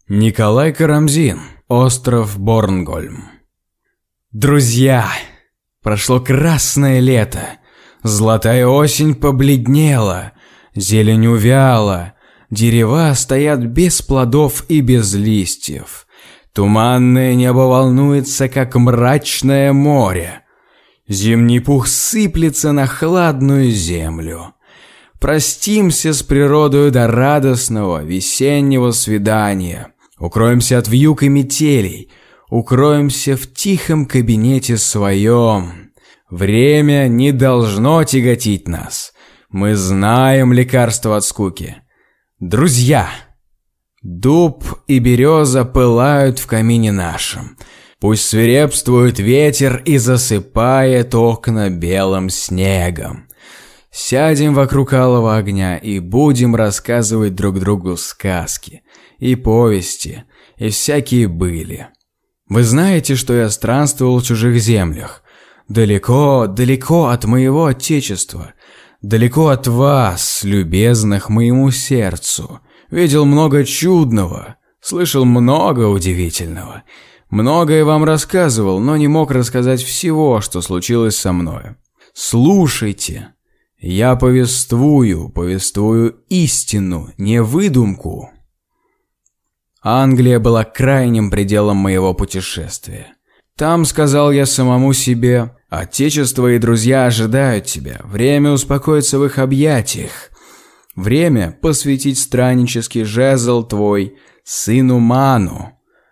Николай Карамзин. Остров Борнгольм. Друзья, прошло красное лето. Золотая осень побледнела, зелень увяла, дерева стоят без плодов и без листьев. Туманное небо волнуется, как мрачное море. Зимний пух сыплется на хладную землю. Простимся с природою до радостного весеннего свидания. Укроемся от вьюг и метелей, укроемся в тихом кабинете своем. Время не должно тяготить нас. Мы знаем лекарство от скуки. Друзья, дуб и береза пылают в камине нашем. Пусть свирепствует ветер и засыпает окна белым снегом. Сядем вокруг алого огня и будем рассказывать друг другу сказки и повести, и всякие были. Вы знаете, что я странствовал в чужих землях, далеко, далеко от моего отечества, далеко от вас, любезных моему сердцу. Видел много чудного, слышал много удивительного. Многое вам рассказывал, но не мог рассказать всего, что случилось со мною. Слушайте, я повествую истину, не выдумку. Англия была крайним пределом моего путешествия. Там, сказал я самому себе, отечество и друзья ожидают тебя, время успокоиться в их объятиях. Время посвятить страннический жезл твой сыну Ману.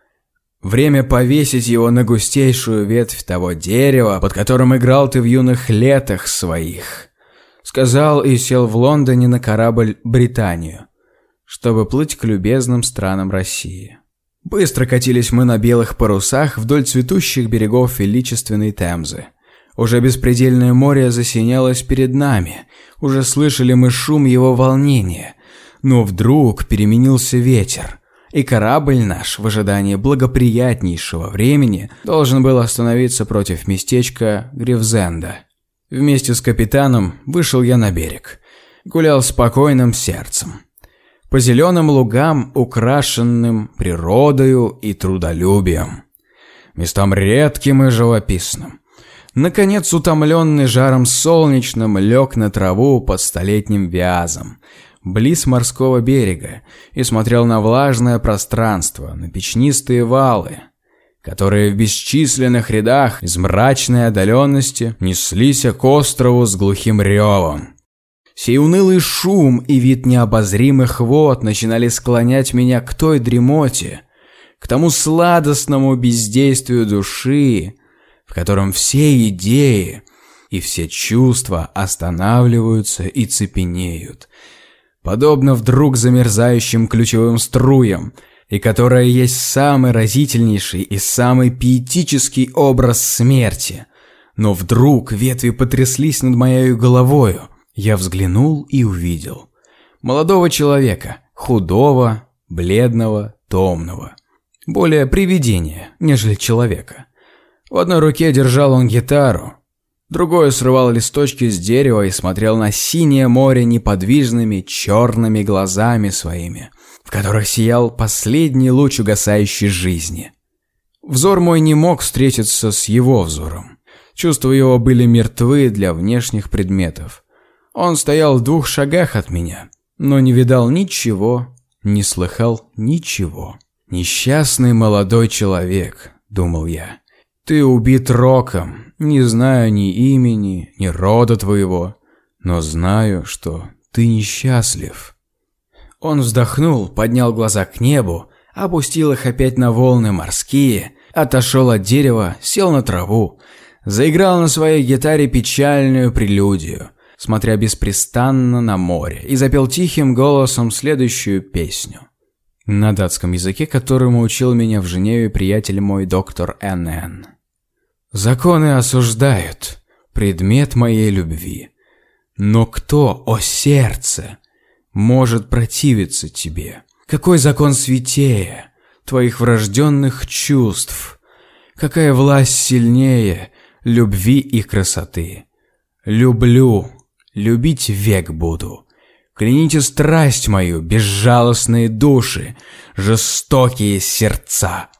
Время повесить его на густейшую ветвь того дерева, под которым играл ты в юных летах своих. Сказал и сел в Лондоне на корабль «Британию», чтобы плыть к любезным странам России. Быстро катились мы на белых парусах вдоль цветущих берегов величественной Темзы. Уже беспредельное море засинялось перед нами, уже слышали мы шум его волнения, но вдруг переменился ветер, и корабль наш в ожидании благоприятнейшего времени должен был остановиться против местечка Гривзенда. Вместе с капитаном вышел я на берег, гулял спокойным сердцем по зеленым лугам, украшенным природою и трудолюбием, местам редким и живописным. Наконец, утомленный жаром солнечным, лег на траву под столетним вязом, близ морского берега, и смотрел на влажное пространство, на печнистые валы, которые в бесчисленных рядах из мрачной отдаленности неслись к острову с глухим ревом. Сей унылый шум и вид необозримых вод начинали склонять меня к той дремоте, к тому сладостному бездействию души, в котором все идеи и все чувства останавливаются и цепенеют, подобно вдруг замерзающим ключевым струям, и которая есть самый разительнейший и самый пиетический образ смерти. Но вдруг ветви потряслись над моей головою. Я взглянул и увидел молодого человека, худого, бледного, томного, более привидения, нежели человека. В одной руке держал он гитару, другой срывал листочки с дерева и смотрел на синее море неподвижными черными глазами своими, в которых сиял последний луч угасающей жизни. Взор мой не мог встретиться с его взором. Чувства его были мертвы для внешних предметов. Он стоял в 2 шагах от меня, но не видал ничего, не слыхал ничего. «Несчастный молодой человек», — думал я, — «ты убит роком, не знаю ни имени, ни рода твоего, но знаю, что ты несчастлив». Он вздохнул, поднял глаза к небу, опустил их опять на волны морские, отошел от дерева, сел на траву, заиграл на своей гитаре печальную прелюдию, смотря беспрестанно на море, и запел тихим голосом следующую песню на датском языке, которому учил меня в Женеве приятель мой доктор Н.Н. «Законы осуждают предмет моей любви, но кто, о сердце, может противиться тебе? Какой закон святее твоих врожденных чувств? Какая власть сильнее любви и красоты? Люблю, любить век буду, Кляните страсть мою, безжалостные души, жестокие сердца.